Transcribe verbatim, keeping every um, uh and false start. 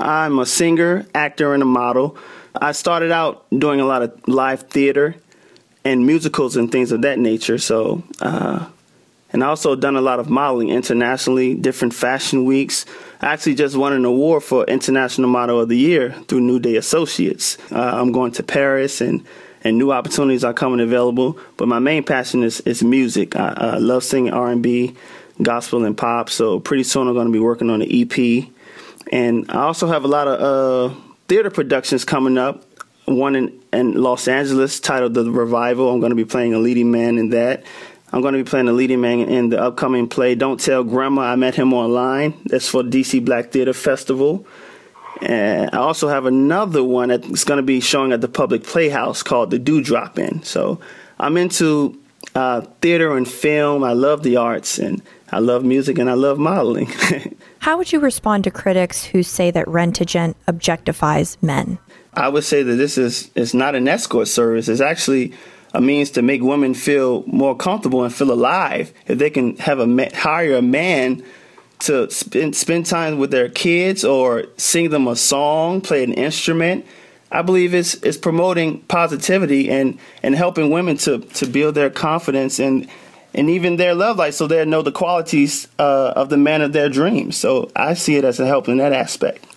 I'm a singer, actor, and a model. I started out doing a lot of live theater and musicals and things of that nature. So, uh, and I also done a lot of modeling internationally, different fashion weeks. I actually just won an award for International Model of the Year through New Day Associates. Uh, I'm going to Paris, and, and new opportunities are coming available. But my main passion is, is music. I, I love singing R and B, gospel, and pop. So pretty soon I'm going to be working on an E P. And I also have a lot of uh, theater productions coming up. One in, in Los Angeles titled The Revival. I'm going to be playing a leading man in that. I'm going to be playing a leading man in the upcoming play Don't Tell Grandma I Met Him Online. That's for D C Black Theater Festival. And I also have another one that's going to be showing at the Public Playhouse called The Dewdrop In. So I'm into uh, theater and film. I love the arts, and I love music, and I love modeling. How would you respond to critics who say that Rent-A-Gent objectifies men? I would say that this is it's not an escort service. It's actually a means to make women feel more comfortable and feel alive. If they can have a ma- hire a man to spend spend time with their kids or sing them a song, play an instrument, I believe it's it's promoting positivity and, and helping women to, to build their confidence and and even their love life, so they know the qualities uh, of the man of their dreams. So I see it as a help in that aspect.